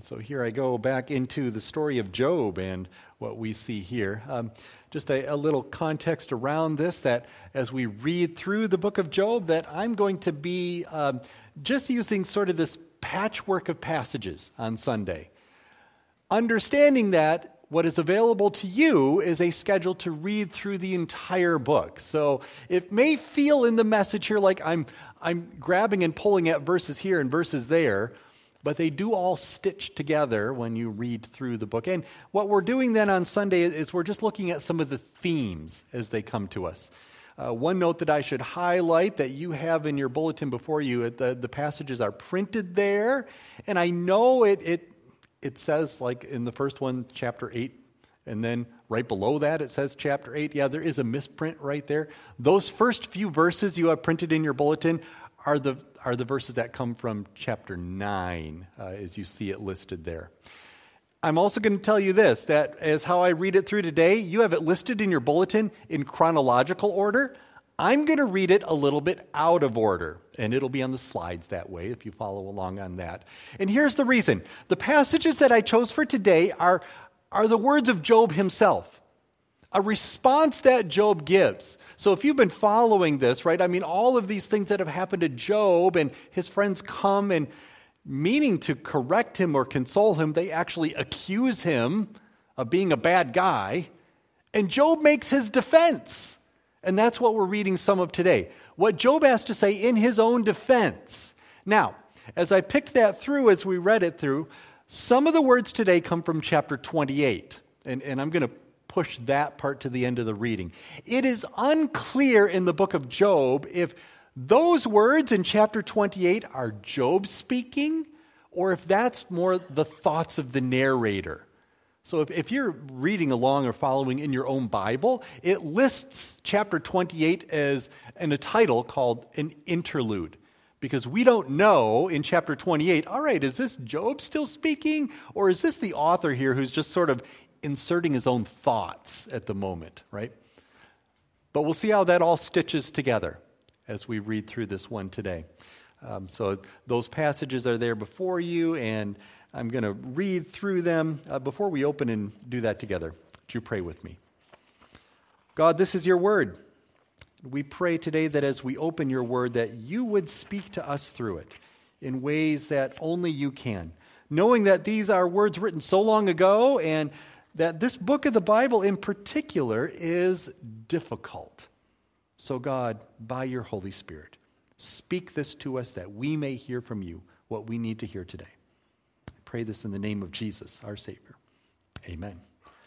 So here I go back into the story of Job and what we see here. Just a little context around this, that as we read through the book of Job, that I'm going to be just using sort of this patchwork of passages on Sunday. Understanding that what is available to you is a schedule to read through the entire book. So it may feel in the message here like I'm grabbing and pulling at verses here and verses there, but they do all stitch together when you read through the book. And what we're doing then on Sunday is we're just looking at some of the themes as they come to us. One note that I should highlight that you have in your bulletin before you, the passages are printed there. And I know it says, like in the first one, chapter 8, and then right below that it says chapter 8. Yeah, there is a misprint right there. Those first few verses you have printed in your bulletin are the verses that come from chapter 9, as you see it listed there. I'm also going to tell you this, that as how I read it through today, you have it listed in your bulletin in chronological order. I'm going to read it a little bit out of order, and it'll be on the slides that way if you follow along on that. And here's the reason. The passages that I chose for today are the words of Job himself, a response that Job gives. So if you've been following this, right, I mean, all of these things that have happened to Job, and his friends come and meaning to correct him or console him, they actually accuse him of being a bad guy, and Job makes his defense. And that's what we're reading some of today. What Job has to say in his own defense. Now, as I picked that through, as we read it through, some of the words today come from chapter 28. And I'm going to push that part to the end of the reading. It is unclear in the book of Job if those words in chapter 28 are Job speaking, or if that's more the thoughts of the narrator. So if you're reading along or following in your own Bible, it lists chapter 28 as in a title called an interlude. Because we don't know in chapter 28, all right, is this Job still speaking? Or is this the author here who's just sort of inserting his own thoughts at the moment, right? But we'll see how that all stitches together as we read through this one today. So those passages are there before you, and I'm going to read through them. Before we open and do that together, would you pray with me? God, this is your word. We pray today that as we open your word, that you would speak to us through it in ways that only you can. Knowing that these are words written so long ago, and that this book of the Bible in particular is difficult. So God, by your Holy Spirit, speak this to us that we may hear from you what we need to hear today. I pray this in the name of Jesus, our Savior. Amen.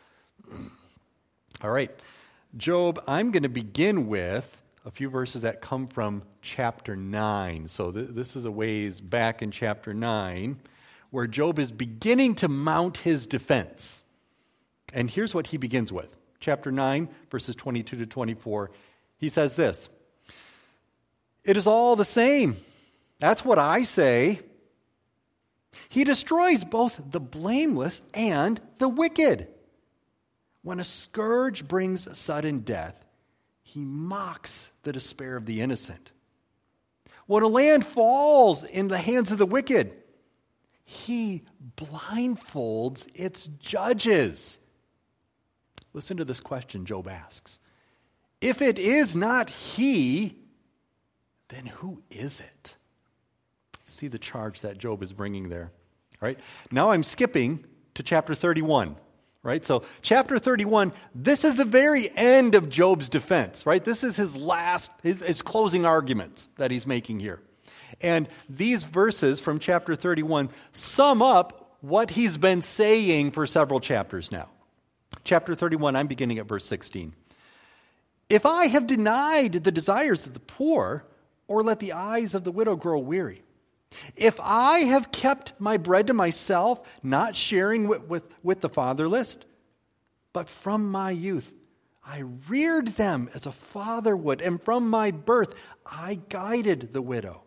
All right. Job, I'm going to begin with a few verses that come from chapter 9. So this is a ways back in chapter 9 where Job is beginning to mount his defense. And here's what he begins with. Chapter 9, verses 22 to 24. He says this, "It is all the same. That's what I say. He destroys both the blameless and the wicked. When a scourge brings sudden death, he mocks the despair of the innocent. When a land falls in the hands of the wicked, he blindfolds its judges." Listen to this question Job asks. If it is not he, then who is it? See the charge that Job is bringing there. All right. Now I'm skipping to chapter 31. Right? So chapter 31, this is the very end of Job's defense. Right? This is his closing arguments that he's making here. And these verses from chapter 31 sum up what he's been saying for several chapters now. Chapter 31, I'm beginning at verse 16. "If I have denied the desires of the poor, or let the eyes of the widow grow weary, if I have kept my bread to myself, not sharing with the fatherless, but from my youth I reared them as a father would, and from my birth I guided the widow.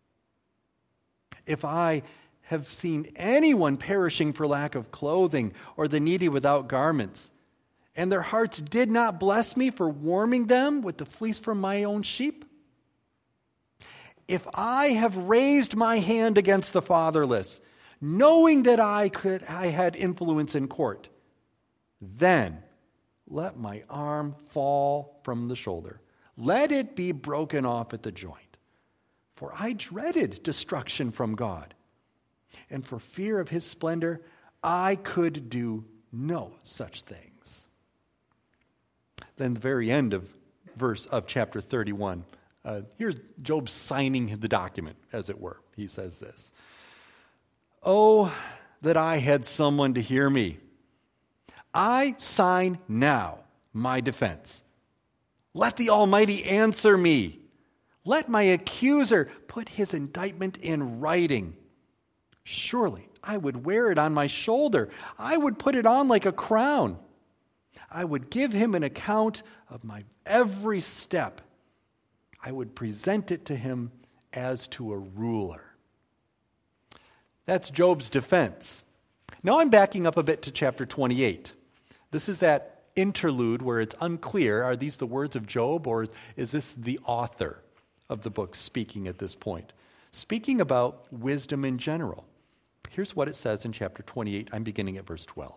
If I have seen anyone perishing for lack of clothing, or the needy without garments, and their hearts did not bless me for warming them with the fleece from my own sheep, if I have raised my hand against the fatherless, knowing that I had influence in court, then let my arm fall from the shoulder. Let it be broken off at the joint. For I dreaded destruction from God. And for fear of his splendor, I could do no such things. Then the very end of chapter 31. Here's Job signing the document, as it were. He says this. Oh, that I had someone to hear me. I sign now my defense. Let the Almighty answer me. Let my accuser put his indictment in writing. Surely I would wear it on my shoulder. I would put it on like a crown. I would give him an account of my every step. I would present it to him as to a ruler. That's Job's defense. Now I'm backing up a bit to chapter 28. This is that interlude where it's unclear, are these the words of Job, or is this the author of the book speaking at this point? Speaking about wisdom in general. Here's what it says in chapter 28. I'm beginning at verse 12.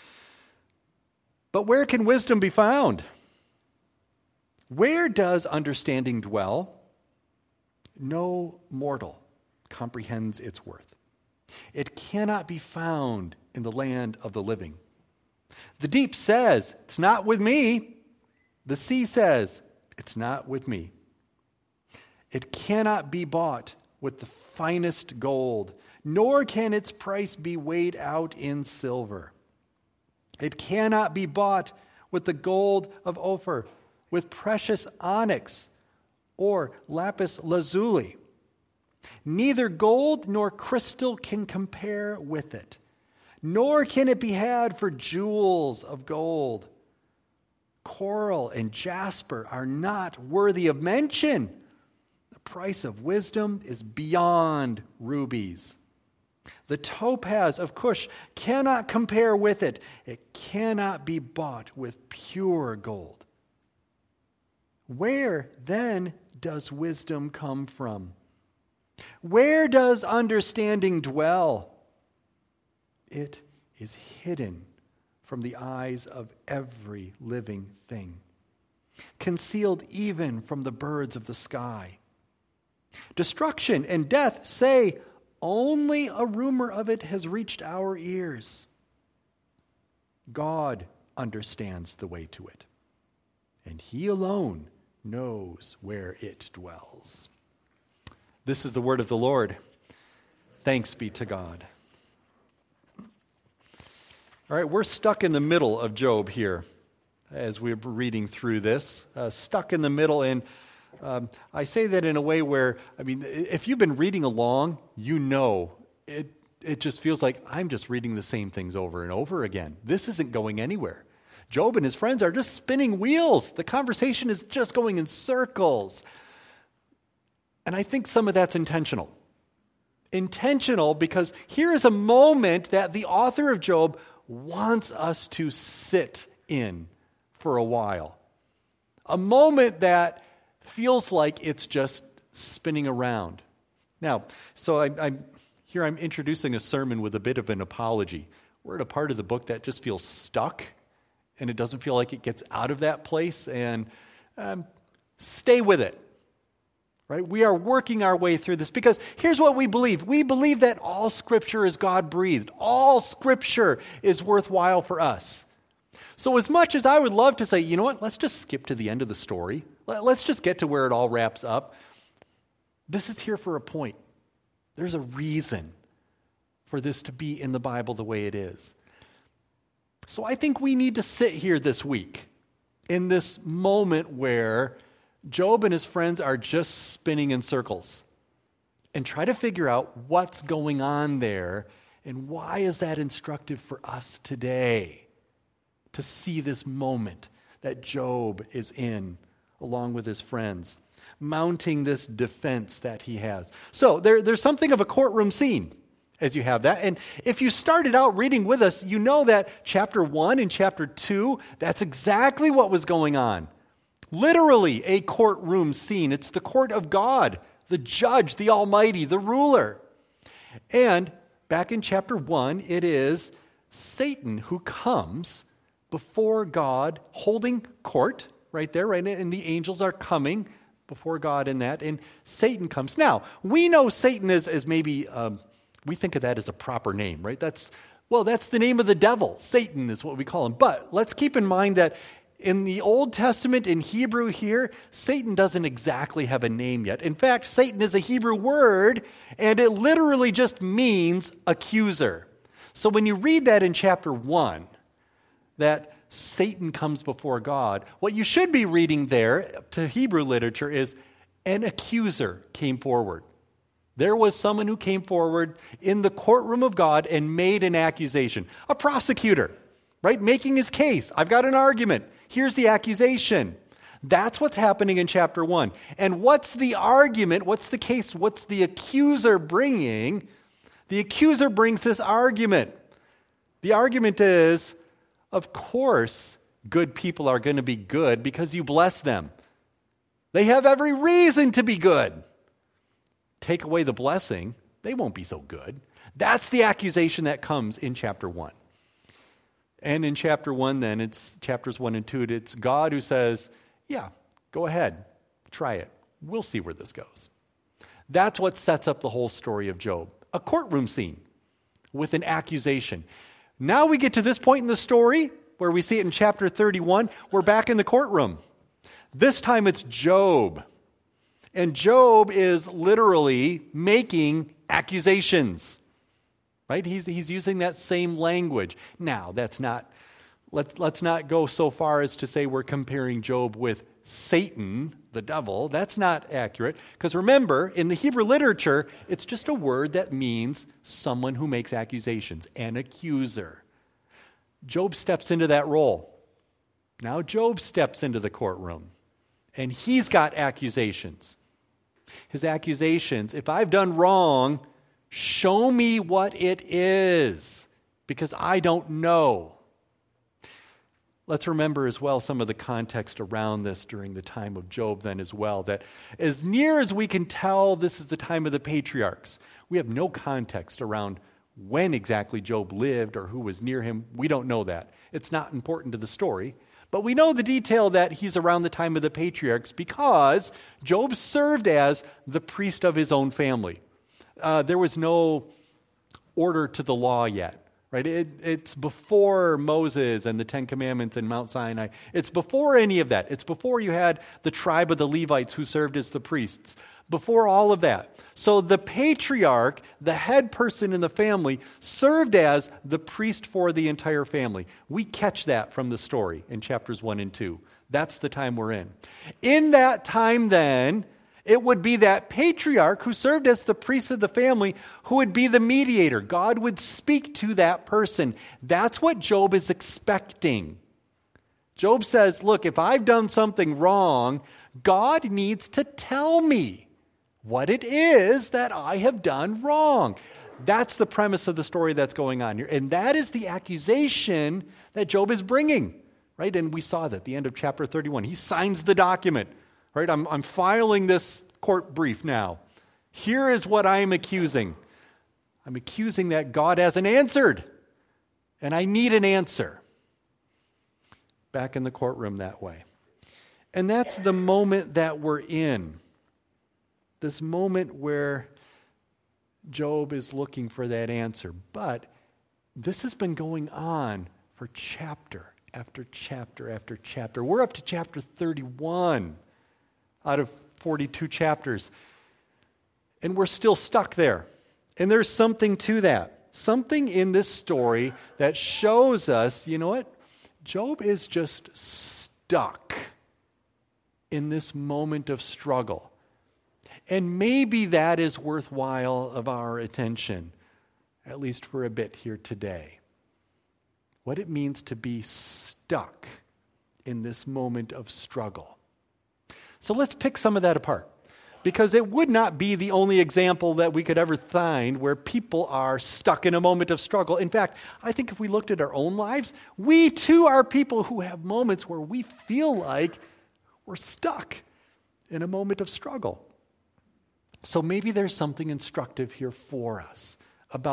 But where can wisdom be found? Where does understanding dwell? No mortal comprehends its worth. It cannot be found in the land of the living. The deep says, it's not with me. The sea says, it's not with me. It cannot be bought with the finest gold, nor can its price be weighed out in silver. It cannot be bought with the gold of Ophir, with precious onyx or lapis lazuli. Neither gold nor crystal can compare with it, nor can it be had for jewels of gold. Coral and jasper are not worthy of mention. The price of wisdom is beyond rubies. The topaz of Cush cannot compare with it. It cannot be bought with pure gold. Where then does wisdom come from? Where does understanding dwell? It is hidden from the eyes of every living thing, concealed even from the birds of the sky. Destruction and death say, only a rumor of it has reached our ears. God understands the way to it, and He alone knows where it dwells. This is the word of the Lord. Thanks be to God. All right, we're stuck in the middle of Job here as we're reading through this. Stuck in the middle, and I say that in a way where, if you've been reading along, you know it just feels like I'm just reading the same things over and over again. This isn't going anywhere. Job and his friends are just spinning wheels. The conversation is just going in circles. And I think some of that's intentional. Intentional because here is a moment that the author of Job wants us to sit in for a while. A moment that feels like it's just spinning around. Now, so I'm introducing a sermon with a bit of an apology. We're at a part of the book that just feels stuck, and it doesn't feel like it gets out of that place, and stay with it. Right? We are working our way through this because here's what we believe. We believe that all Scripture is God-breathed. All Scripture is worthwhile for us. So as much as I would love to say, you know what, let's just skip to the end of the story. Let's just get to where it all wraps up. This is here for a point. There's a reason for this to be in the Bible the way it is. So I think we need to sit here this week in this moment where Job and his friends are just spinning in circles and try to figure out what's going on there and why is that instructive for us today to see this moment that Job is in along with his friends, mounting this defense that he has. So there's something of a courtroom scene as you have that. And if you started out reading with us, you know that chapter 1 and chapter 2, that's exactly what was going on. Literally a courtroom scene. It's the court of God, the judge, the Almighty, the ruler. And back in chapter 1, it is Satan who comes before God holding court, right there, right? And the angels are coming before God in that, and Satan comes. Now, we know Satan is maybe, we think of that as a proper name, right? That's the name of the devil. Satan is what we call him. But let's keep in mind that in the Old Testament, in Hebrew here, Satan doesn't exactly have a name yet. In fact, Satan is a Hebrew word, and it literally just means accuser. So when you read that in chapter 1, that Satan comes before God, what you should be reading there to Hebrew literature is an accuser came forward. There was someone who came forward in the courtroom of God and made an accusation. A prosecutor, right? Making his case. I've got an argument. Here's the accusation. That's what's happening in chapter 1. And what's the argument? What's the case? What's the accuser bringing? The accuser brings this argument. The argument is, of course, good people are going to be good because you bless them. They have every reason to be good. Take away the blessing, they won't be so good. That's the accusation that comes in chapter 1. And in chapter 1 then, it's chapters 1 and 2, it's God who says, yeah, go ahead, try it. We'll see where this goes. That's what sets up the whole story of Job. A courtroom scene with an accusation. Now we get to this point in the story where we see it in chapter 31. We're back in the courtroom. This time it's Job. And Job is literally making accusations. Right? He's using that same language. Now, let's not go so far as to say we're comparing Job with Satan, the devil. That's not accurate. Because remember, in the Hebrew literature, it's just a word that means someone who makes accusations, an accuser. Job steps into that role. Now Job steps into the courtroom, and he's got accusations. His accusations, if I've done wrong, show me what it is, because I don't know. Let's remember as well some of the context around this during the time of Job then as well, that as near as we can tell, this is the time of the patriarchs. We have no context around when exactly Job lived or who was near him. We don't know that. It's not important to the story. But we know the detail that he's around the time of the patriarchs because Job served as the priest of his own family. There was no order to the law yet, right? It's before Moses and the Ten Commandments and Mount Sinai. It's before any of that. It's before you had the tribe of the Levites who served as the priests. Before all of that. So the patriarch, the head person in the family, served as the priest for the entire family. We catch that from the story in chapters 1 and 2. That's the time we're in. In that time then, it would be that patriarch who served as the priest of the family who would be the mediator. God would speak to that person. That's what Job is expecting. Job says, look, if I've done something wrong, God needs to tell me what it is that I have done wrong. That's the premise of the story that's going on here. And that is the accusation that Job is bringing, right? And we saw that at the end of chapter 31. He signs the document, right? I'm filing this court brief now. Here is what I am accusing. I'm accusing that God hasn't answered, and I need an answer. Back in the courtroom that way. And that's the moment that we're in. This moment where Job is looking for that answer. But this has been going on for chapter after chapter after chapter. We're up to chapter 31 out of 42 chapters. And we're still stuck there. And there's something to that. Something in this story that shows us, you know what? Job is just stuck in this moment of struggle. And maybe that is worthwhile of our attention, at least for a bit here today. What it means to be stuck in this moment of struggle. So let's pick some of that apart, because it would not be the only example that we could ever find where people are stuck in a moment of struggle. In fact, I think if we looked at our own lives, we too are people who have moments where we feel like we're stuck in a moment of struggle. So maybe there's something instructive here for us about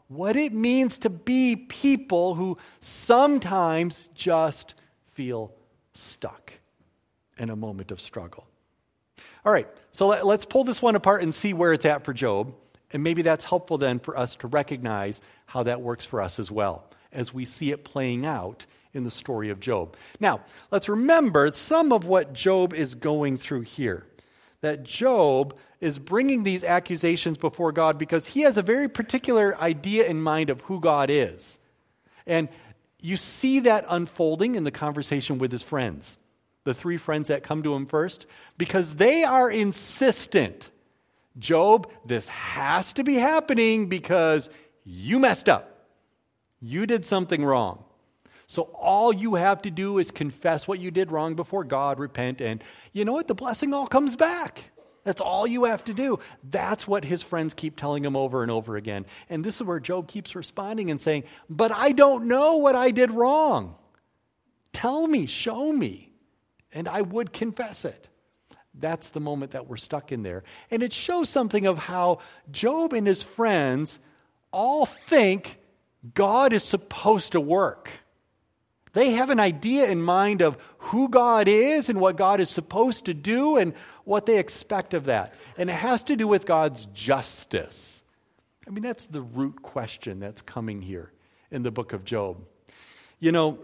what it means to be people who sometimes just feel stuck in a moment of struggle. All right, so let's pull this one apart and see where it's at for Job. And maybe that's helpful then for us to recognize how that works for us as well, as we see it playing out in the story of Job. Now, let's remember some of what Job is going through here. That Job is bringing these accusations before God because he has a very particular idea in mind of who God is. And you see that unfolding in the conversation with his friends, the three friends that come to him first, because they are insistent. Job, this has to be happening because you messed up. You did something wrong. So all you have to do is confess what you did wrong before God, repent, and you know what? The blessing all comes back. That's all you have to do. That's what his friends keep telling him over and over again. And this is where Job keeps responding and saying, but I don't know what I did wrong. Tell me, show me, and I would confess it. That's the moment that we're stuck in there. And it shows something of how Job and his friends all think God is supposed to work. They have an idea in mind of who God is and what God is supposed to do and what they expect of that. And it has to do with God's justice. I mean, that's the root question that's coming here in the book of Job. You know,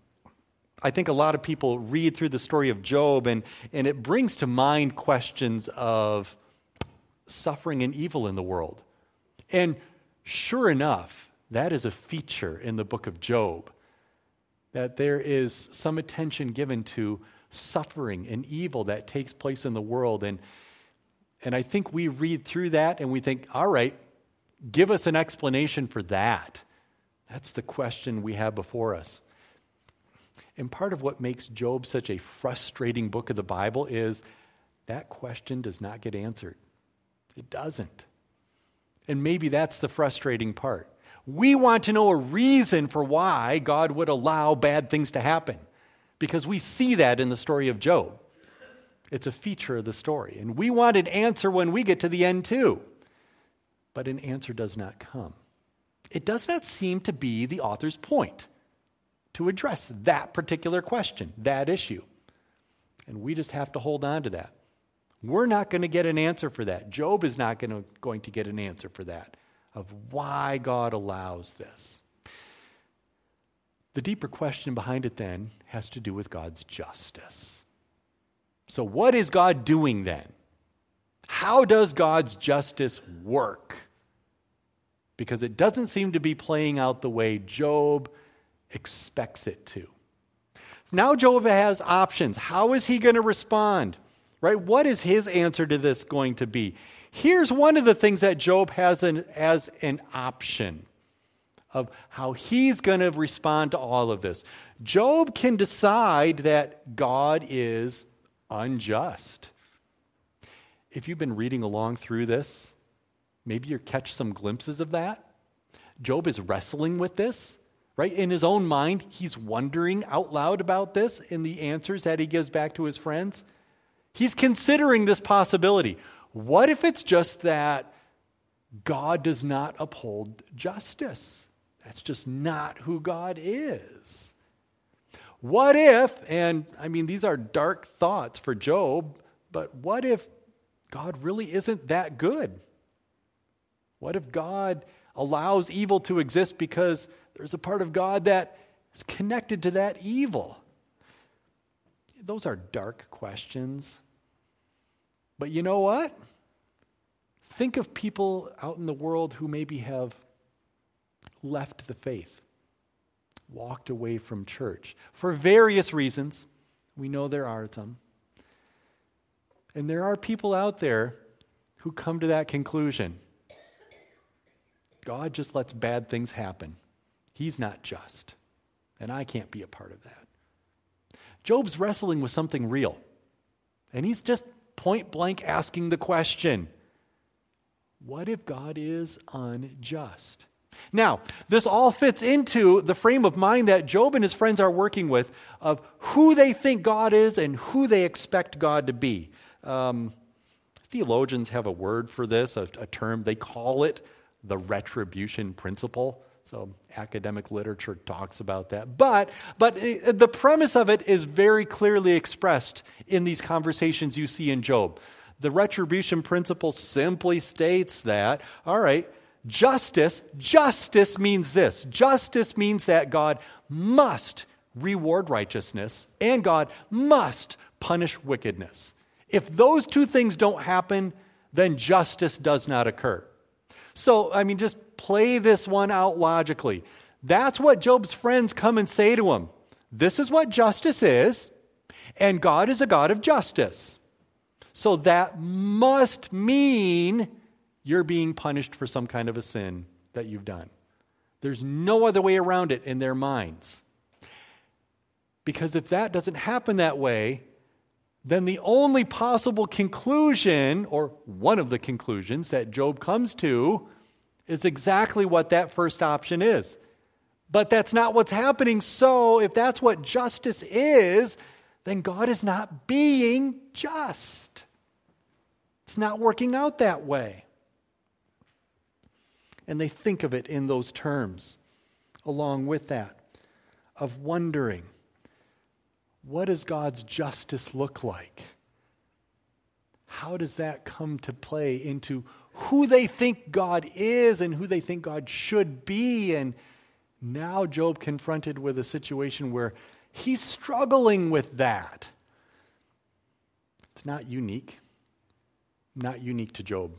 I think a lot of people read through the story of Job and it brings to mind questions of suffering and evil in the world. And sure enough, that is a feature in the book of Job. That there is some attention given to suffering and evil that takes place in the world. And I think we read through that and we think, all right, give us an explanation for that. That's the question we have before us. And part of what makes Job such a frustrating book of the Bible is that question does not get answered. It doesn't. And maybe that's the frustrating part. We want to know a reason for why God would allow bad things to happen, because we see that in the story of Job. It's a feature of the story. And we want an answer when we get to the end too. But an answer does not come. It does not seem to be the author's point to address that particular question, that issue. And we just have to hold on to that. We're not going to get an answer for that. Job is not going to get an answer for that, of why God allows this. The deeper question behind it then has to do with God's justice. So what is God doing then? How does God's justice work? Because it doesn't seem to be playing out the way Job expects it to. Now Job has options. How is he going to respond? Right? What is his answer to this going to be? Here's one of the things that Job has as an option of how he's going to respond to all of this. Job can decide that God is unjust. If you've been reading along through this, maybe you catch some glimpses of that. Job is wrestling with this, right? In his own mind, he's wondering out loud about this in the answers that he gives back to his friends. He's considering this possibility. What if it's just that God does not uphold justice? That's just not who God is. What if, and I mean, these are dark thoughts for Job, but what if God really isn't that good? What if God allows evil to exist because there's a part of God that is connected to that evil? Those are dark questions. But you know what? Think of people out in the world who maybe have left the faith, walked away from church for various reasons. We know there are some. And there are people out there who come to that conclusion. God just lets bad things happen. He's not just. And I can't be a part of that. Job's wrestling with something real. And he's just point blank asking the question, what if God is unjust? Now, this all fits into the frame of mind that Job and his friends are working with of who they think God is and who they expect God to be. Theologians have a word for this, a term. They call it the retribution principle. So academic literature talks about that. But the premise of it is very clearly expressed in these conversations you see in Job. The retribution principle simply states that, all right, justice means this. Justice means that God must reward righteousness and God must punish wickedness. If those two things don't happen, then justice does not occur. So, just play this one out logically. That's what Job's friends come and say to him. This is what justice is, and God is a God of justice. So that must mean you're being punished for some kind of a sin that you've done. There's no other way around it in their minds. Because if that doesn't happen that way, then the only possible conclusion, or one of the conclusions that Job comes to, is exactly what that first option is. But that's not what's happening. So if that's what justice is, then God is not being just. It's not working out that way. And they think of it in those terms, along with that, of wondering, what does God's justice look like? How does that come to play into who they think God is and who they think God should be? And now Job confronted with a situation where he's struggling with that. It's not unique to Job.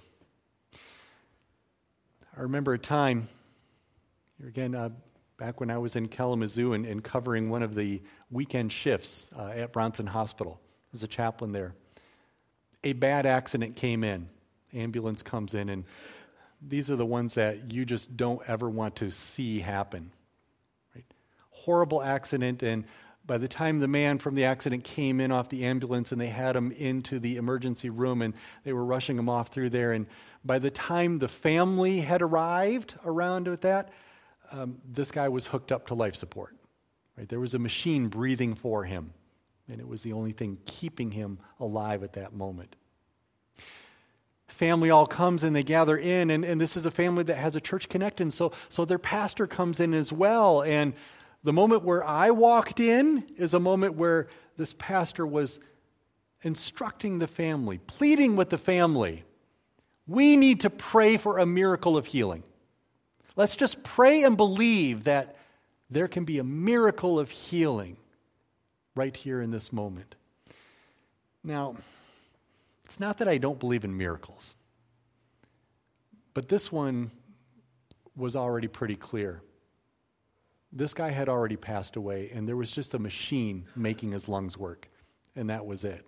I remember a time, again, back when I was in Kalamazoo and covering one of the weekend shifts at Bronson Hospital as a chaplain there. A bad accident came in. Ambulance comes in, and these are the ones that you just don't ever want to see happen. Right? Horrible accident, and by the time the man from the accident came in off the ambulance and they had him into the emergency room and they were rushing him off through there, and by the time the family had arrived around with that, this guy was hooked up to life support. Right? There was a machine breathing for him, and it was the only thing keeping him alive at that moment. Family all comes and they gather in, and this is a family that has a church connection, so their pastor comes in as well. And the moment where I walked in is a moment where this pastor was instructing the family, pleading with the family, we need to pray for a miracle of healing. Let's just pray and believe that there can be a miracle of healing right here in this moment. Now, it's not that I don't believe in miracles, but this one was already pretty clear. This guy had already passed away, and there was just a machine making his lungs work, and that was it.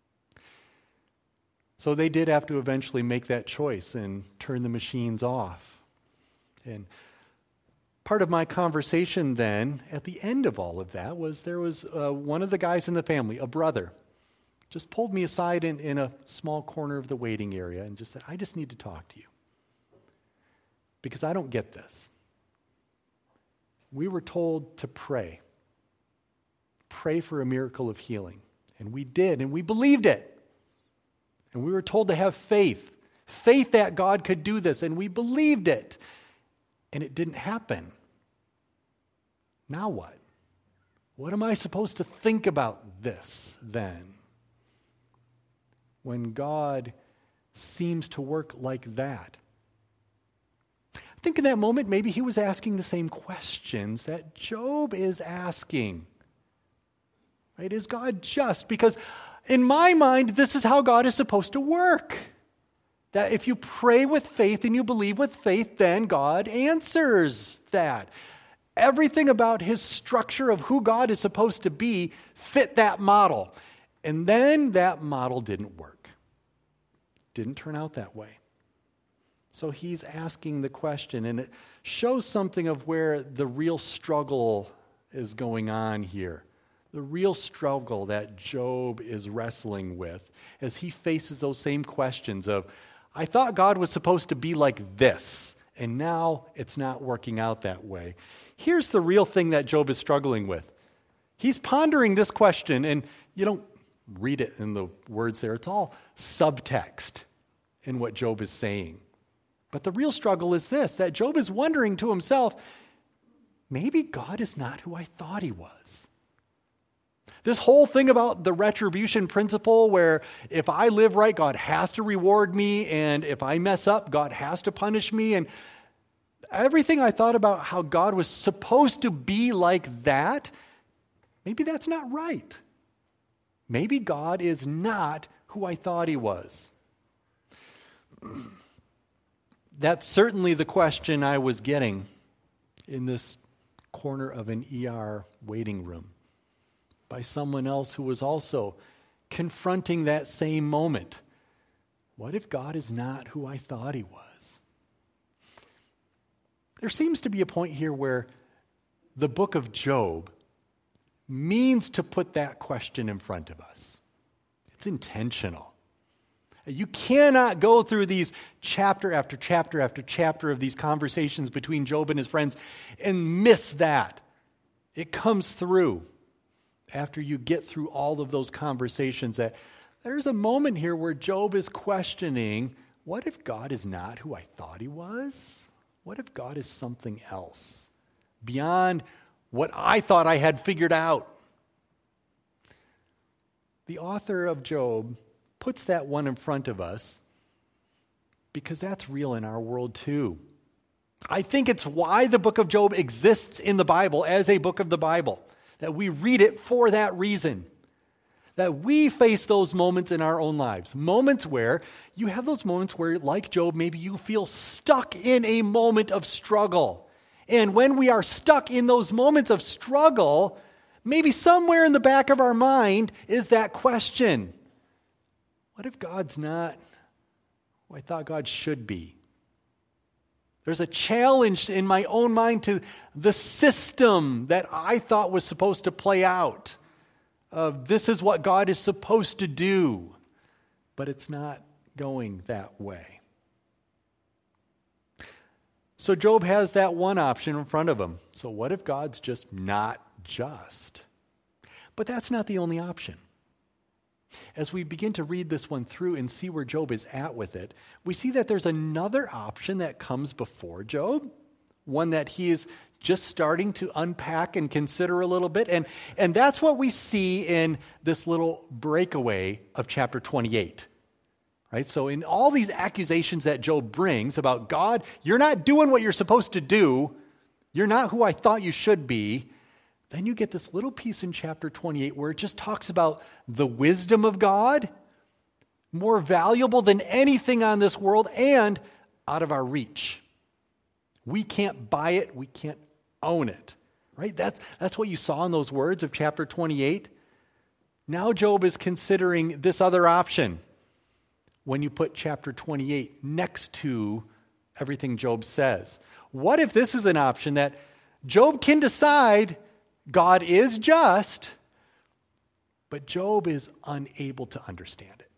So they did have to eventually make that choice and turn the machines off. And part of my conversation then, at the end of all of that, was there was one of the guys in the family, a brother, just pulled me aside in a small corner of the waiting area and just said, I just need to talk to you because I don't get this. We were told to pray for a miracle of healing. And we did, and we believed it. And we were told to have faith that God could do this, and we believed it. And it didn't happen. Now what? What am I supposed to think about this then? When God seems to work like that. I think in that moment, maybe he was asking the same questions that Job is asking. Right? Is God just? Because in my mind, this is how God is supposed to work. That if you pray with faith and you believe with faith, then God answers that. Everything about his structure of who God is supposed to be fit that model. And then that model didn't work. Didn't turn out that way. So he's asking the question, and it shows something of where the real struggle is going on here. The real struggle that Job is wrestling with as he faces those same questions of, I thought God was supposed to be like this, and now it's not working out that way. Here's the real thing that Job is struggling with. He's pondering this question, and you don't read it in the words there. It's all subtext in what Job is saying. But the real struggle is this, that Job is wondering to himself, maybe God is not who I thought he was. This whole thing about the retribution principle where if I live right, God has to reward me, and if I mess up, God has to punish me. And everything I thought about how God was supposed to be like that, maybe that's not right. Maybe God is not who I thought he was. That's certainly the question I was getting in this corner of an ER waiting room by someone else who was also confronting that same moment. What if God is not who I thought he was? There seems to be a point here where the book of Job means to put that question in front of us. It's intentional. You cannot go through these chapter after chapter after chapter of these conversations between Job and his friends and miss that. It comes through after you get through all of those conversations that there's a moment here where Job is questioning, what if God is not who I thought he was? What if God is something else beyond what I thought I had figured out? The author of Job puts that one in front of us because that's real in our world too. I think it's why the book of Job exists in the Bible as a book of the Bible, that we read it for that reason, that we face those moments in our own lives, moments where you have those moments where, like Job, maybe you feel stuck in a moment of struggle. And when we are stuck in those moments of struggle, maybe somewhere in the back of our mind is that question, what if God's not who I thought God should be? There's a challenge in my own mind to the system that I thought was supposed to play out. This is what God is supposed to do, but it's not going that way. So Job has that one option in front of him. So what if God's just not just? But that's not the only option. As we begin to read this one through and see where Job is at with it, we see that there's another option that comes before Job, one that he is just starting to unpack and consider a little bit. And that's what we see in this little breakaway of chapter 28. Right? So in all these accusations that Job brings about God, you're not doing what you're supposed to do, you're not who I thought you should be, then you get this little piece in chapter 28 where it just talks about the wisdom of God, more valuable than anything on this world and out of our reach. We can't buy it, we can't own it. Right? That's what you saw in those words of chapter 28. Now Job is considering this other option when you put chapter 28 next to everything Job says. What if this is an option that Job can decide God is just, but Job is unable to understand it?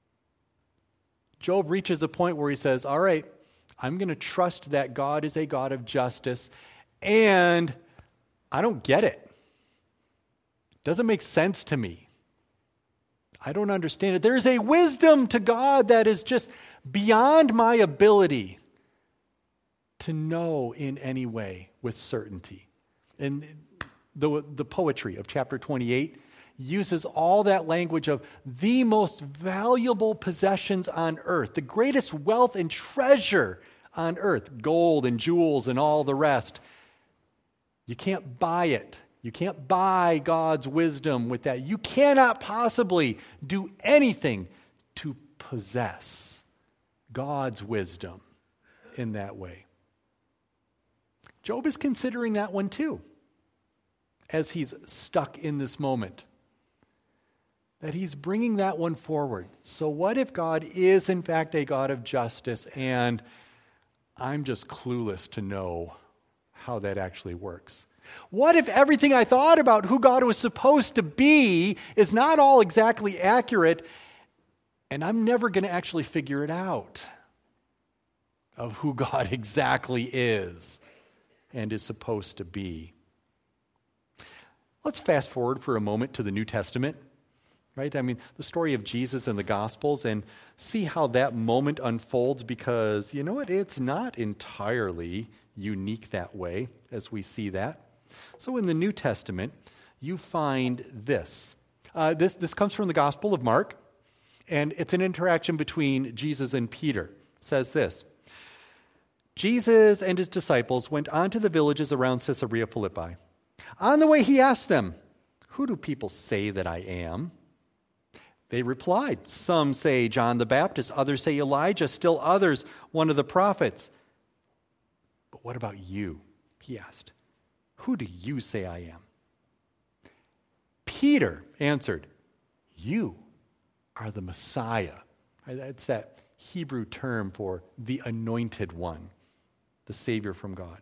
Job reaches a point where he says, all right, I'm going to trust that God is a God of justice, and I don't get it. It doesn't make sense to me. I don't understand it. There's a wisdom to God that is just beyond my ability to know in any way with certainty. And the poetry of chapter 28 uses all that language of the most valuable possessions on earth, the greatest wealth and treasure on earth, gold and jewels and all the rest. You can't buy it. You can't buy God's wisdom with that. You cannot possibly do anything to possess God's wisdom in that way. Job is considering that one too, as he's stuck in this moment, that he's bringing that one forward. So what if God is in fact a God of justice and I'm just clueless to know how that actually works? What if everything I thought about who God was supposed to be is not all exactly accurate and I'm never going to actually figure it out of who God exactly is and is supposed to be? Let's fast forward for a moment to the New Testament. right? I mean, the story of Jesus in the Gospels, and see how that moment unfolds, because you know what? It's not entirely unique that way as we see that. So in the New Testament, you find this. This comes from the Gospel of Mark, and it's an interaction between Jesus and Peter. It says this: Jesus and his disciples went on to the villages around Caesarea Philippi. On the way, he asked them, "Who do people say that I am?" They replied, "Some say John the Baptist, others say Elijah, still others one of the prophets." "But what about you?" he asked. "Who do you say I am?" Peter answered, "You are the Messiah." That's that Hebrew term for the anointed one, the Savior from God.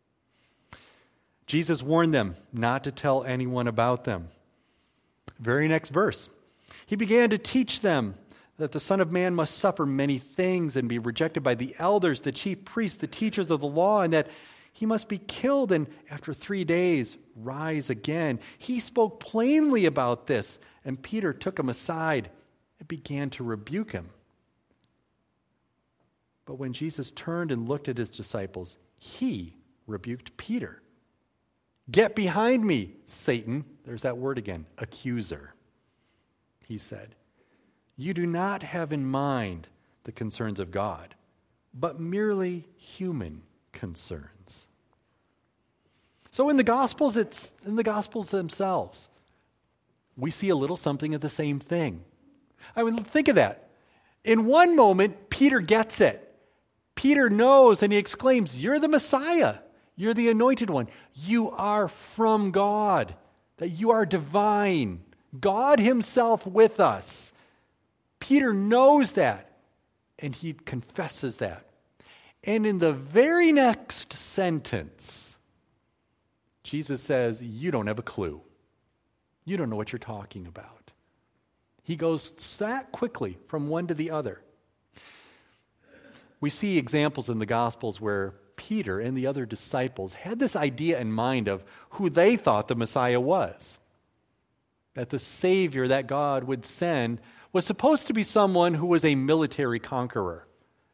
Jesus warned them not to tell anyone about them. Very next verse. He began to teach them that the Son of Man must suffer many things and be rejected by the elders, the chief priests, the teachers of the law, and that he must be killed and after 3 days rise again. He spoke plainly about this, and Peter took him aside and began to rebuke him. But when Jesus turned and looked at his disciples, he rebuked Peter. "Get behind me, Satan." There's that word again, accuser. He said, "You do not have in mind the concerns of God, but merely human concerns." So in the Gospels, it's in the Gospels themselves, we see a little something of the same thing. I mean, think of that. In one moment, Peter gets it. Peter knows and he exclaims, "You're the Messiah. You're the anointed one. You are from God, that you are divine. God himself with us." Peter knows that, and he confesses that. And in the very next sentence, Jesus says, "You don't have a clue. You don't know what you're talking about." He goes that quickly from one to the other. We see examples in the Gospels where Peter and the other disciples had this idea in mind of who they thought the Messiah was. That the Savior that God would send was supposed to be someone who was a military conqueror.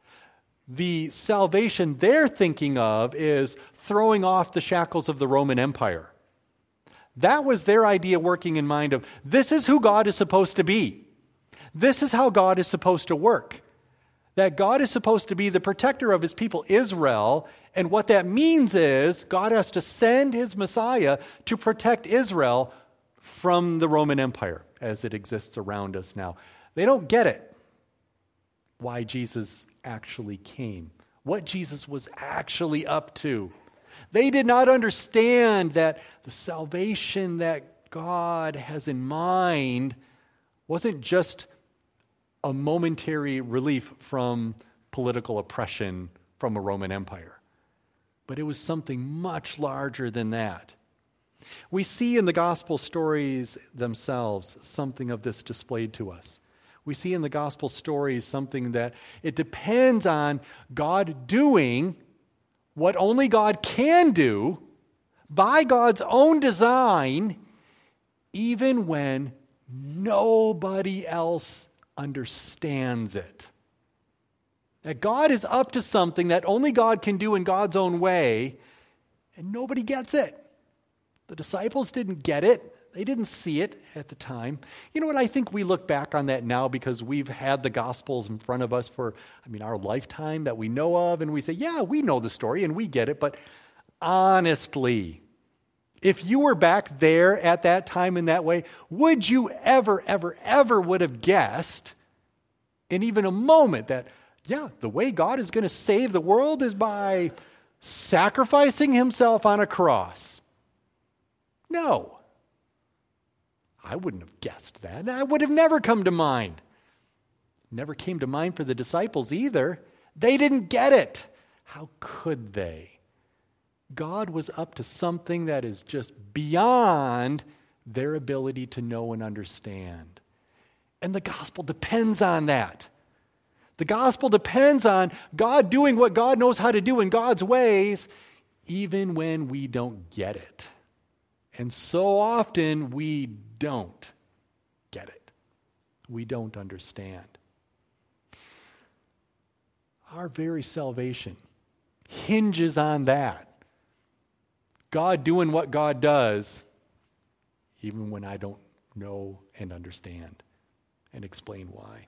The salvation they're thinking of is throwing off the shackles of the Roman Empire. That was their idea working in mind of, this is who God is supposed to be. This is how God is supposed to work. That God is supposed to be the protector of his people, Israel, and what that means is God has to send his Messiah to protect Israel from the Roman Empire as it exists around us now. They don't get it, why Jesus actually came, what Jesus was actually up to. They did not understand that the salvation that God has in mind wasn't just a momentary relief from political oppression from a Roman Empire, but it was something much larger than that. We see in the gospel stories themselves something of this displayed to us. We see in the gospel stories something that it depends on God doing what only God can do by God's own design, even when nobody else understands it. That God is up to something that only God can do in God's own way, and nobody gets it. The disciples didn't get it. They didn't see it at the time. You know what? I think we look back on that now because we've had the Gospels in front of us for, our lifetime that we know of, and we say, yeah, we know the story and we get it. But honestly, if you were back there at that time in that way, would you ever would have guessed in even a moment that, the way God is going to save the world is by sacrificing himself on a cross? No. I wouldn't have guessed that. That would have never come to mind. Never came to mind for the disciples either. They didn't get it. How could they? God was up to something that is just beyond their ability to know and understand. And the gospel depends on that. The gospel depends on God doing what God knows how to do in God's ways, even when we don't get it. And so often we don't get it. we don't understand. Our very salvation hinges on that. God doing what God does, even when I don't know and understand and explain why.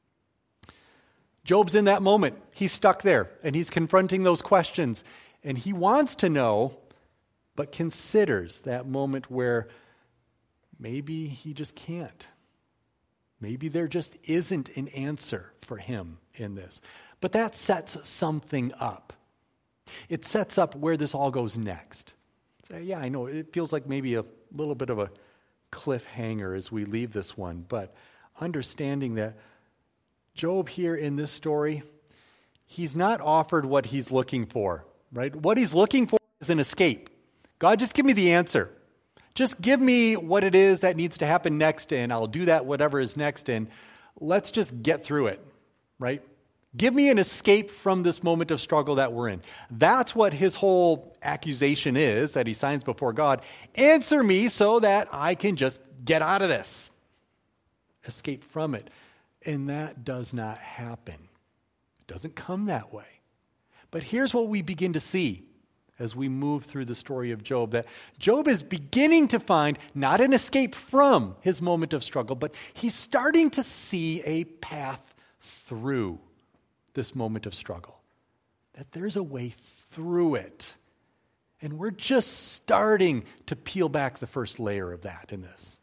Job's in that moment. He's stuck there, and he's confronting those questions. And he wants to know, but considers that moment where maybe he just can't. Maybe there just isn't an answer for him in this. But that sets something up. It sets up where this all goes next. So, yeah, I know, it feels like maybe a little bit of a cliffhanger as we leave this one, but understanding that Job here in this story, he's not offered what he's looking for, right? What he's looking for is an escape. God, just give me the answer. Just give me what it is that needs to happen next, and I'll do that, whatever is next, and let's just get through it, right? Give me an escape from this moment of struggle that we're in. That's what his whole accusation is that he signs before God. Answer me so that I can just get out of this. Escape from it. And that does not happen. It doesn't come that way. But here's what we begin to see as we move through the story of Job, that Job is beginning to find not an escape from his moment of struggle, but he's starting to see a path through this moment of struggle, that there's a way through it. And we're just starting to peel back the first layer of that in this.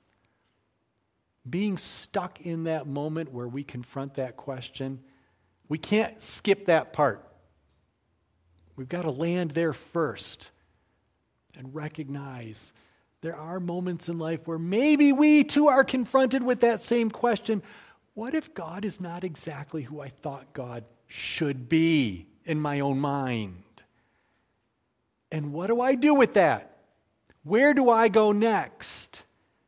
Being stuck in that moment where we confront that question, we can't skip that part. We've got to land there first and recognize there are moments in life where maybe we too are confronted with that same question. What if God is not exactly who I thought God should be in my own mind? And what do I do with that? Where do I go next?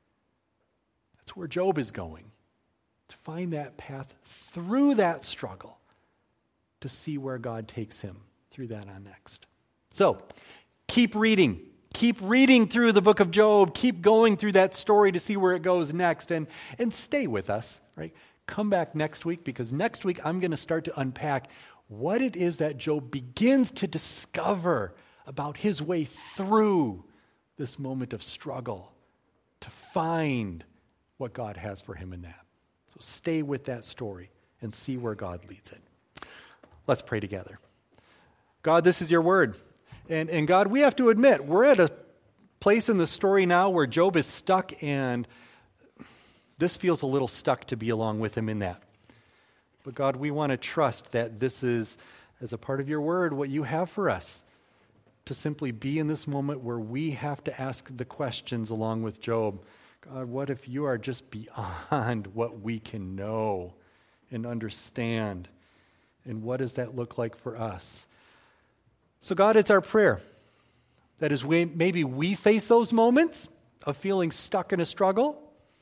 That's where Job is going, to find that path through that struggle, to see where God takes him through that on next. So, keep reading. Keep reading through the book of Job. Keep going through that story to see where it goes next, and stay with us, right? Come back next week, because next week I'm going to start to unpack what it is that Job begins to discover about his way through this moment of struggle to find what God has for him in that. So stay with that story and see where God leads it. Let's pray together. God, this is your word. And God, we have to admit, we're at a place in the story now where Job is stuck, and this feels a little stuck to be along with him in that. But God, we want to trust that this is, as a part of your word, what you have for us, to simply be in this moment where we have to ask the questions along with Job. God, what if you are just beyond what we can know and understand? And what does that look like for us? So God, it's our prayer that as maybe we face those moments of feeling stuck in a struggle,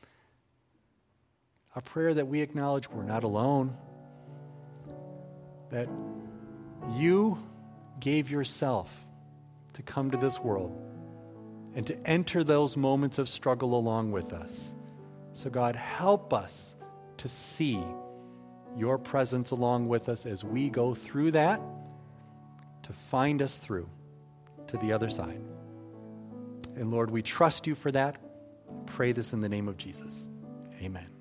our prayer that we acknowledge we're not alone, that you gave yourself to come to this world and to enter those moments of struggle along with us. So God, help us to see your presence along with us as we go through that, to find us through to the other side. And Lord, we trust you for that. Pray this in the name of Jesus. Amen.